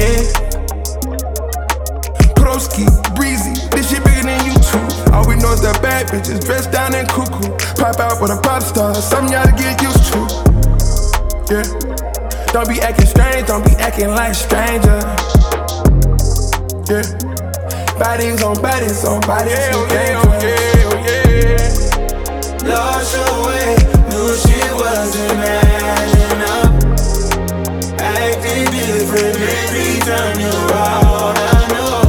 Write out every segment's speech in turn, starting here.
yeah. Broski, breezy, this shit bigger than YouTube. All we know is that bad bitches dressed down and cuckoo. Pop out with a pop star, something y'all to get used to. Yeah. Don't be acting strange, don't be acting like stranger. Yeah. Bodies on bodies on bodies. Lost your way, knew shit wasn't adding up. Acting different every time you're out, I know.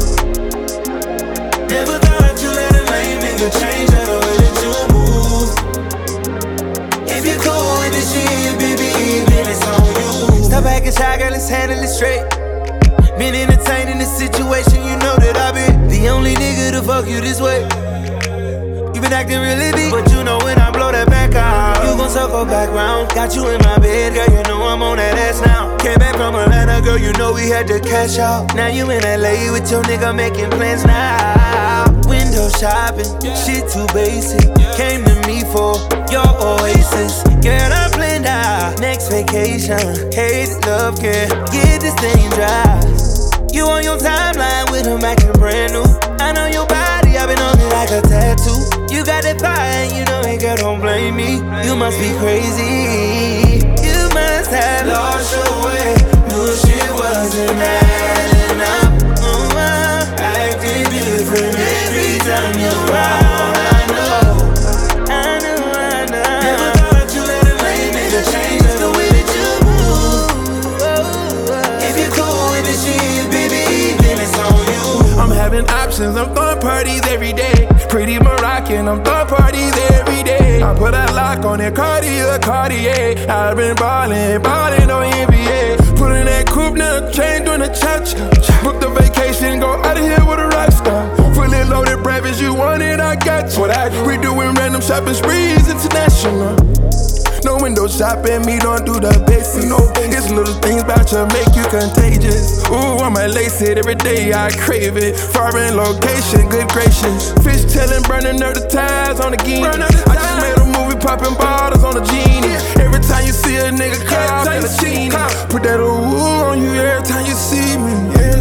Never thought you let a lame nigga change the way that you move. If you're cool with this shit, baby, then it's on you. Stop acting shy, girl, let's handle it straight. Been entertaining this situation, you know that I been the only nigga to fuck you this way. You been acting really deep, but you know when I blow that back out, you gon' circle back round. Got you in my bed, girl, you know I'm on that ass now. Came back from Atlanta, girl, you know we had to cash out. Now you in LA with your nigga making plans now. Window shopping, shit too basic. Came to me for your oasis. Girl, I planned out next vacation. Hate love, girl, get this thing dry. You on your timeline with him acting brand new. I know your body, I've been on it like a tattoo. You got that fire and you know it, girl, don't blame me. You must be crazy. You must have lost your way. Knew shit wasn't adding up. Acting different every time you're around. I know. Never thought you let a lame nigga change the way that you move. If you're cool with this shit, baby, then it's on you. I'm having options, I'm throwing parties every day. Pretty Moroccan, I'm throwing parties every day. I put a lock on it, Cartier. I've been ballin' on NBA. Put in that coupe, now chain doing a cha-cha. Book the vacation, go out of here with a rock star. Fully loaded breakfast, you want it, I got you. What I do? We doing random shopping sprees, international. No window shopping, me don't do the basics. No, it's little things about you make you contagious. Ooh, I might lace it every day, I crave it. Foreign location, good gracious. Fish tailing, burning up the ties on the Guinea. I just made a movie, popping bottles on the Genie. Every time you see a nigga cop in a Genie, put that ooh on you every time you see me.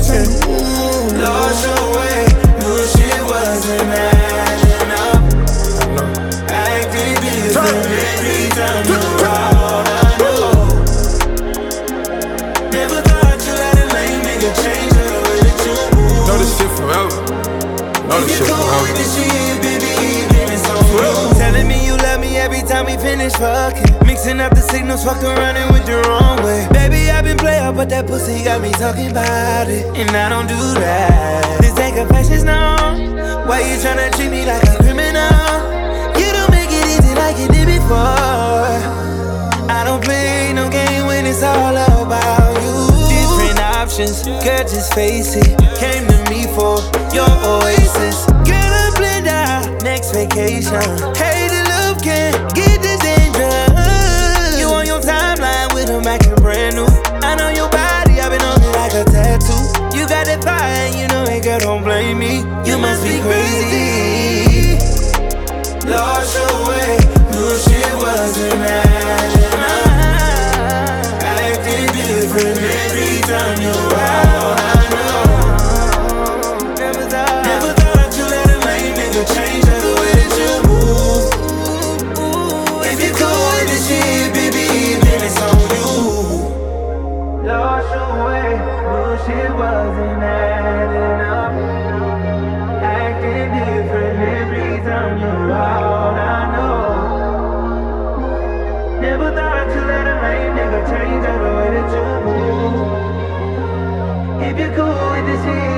Lost your way, knew shit wasn't adding up. Acting different every time you're out, I know. Never thought you let a lame nigga change the way that you move. Know this shit forever. Know this shit forever. This shit, baby, then it's on you. Telling me you love me every time we finish fucking. Mixing up the signals, fuck around and went the wrong way. Baby, I've been playin', but that pussy got me talking about it. And I don't do that. This ain't confessions, no. Why you tryna treat me like a criminal? You don't make it easy like you did before. I don't play no game when it's all about you. Different options, girl, just face it. Came to me for your oasis. Girl, I planned out next vacation. Hey, the love can get this dangerous. You on your timeline with him acting brand new. I know your body, I've been on it like a tattoo. You got that fire and you know it, girl, don't blame me. You must be crazy. Lost your way, knew shit wasn't adding up. Acting different every time you're out, I know. Never thought you let a lame nigga change the way that you move. If you're cool with this shit, baby, then it's on you. Lost your way, knew shit wasn't adding up. Acting different every time you're out, I know. Never thought you let a lame nigga change the way that you move. If you're cool with this shit,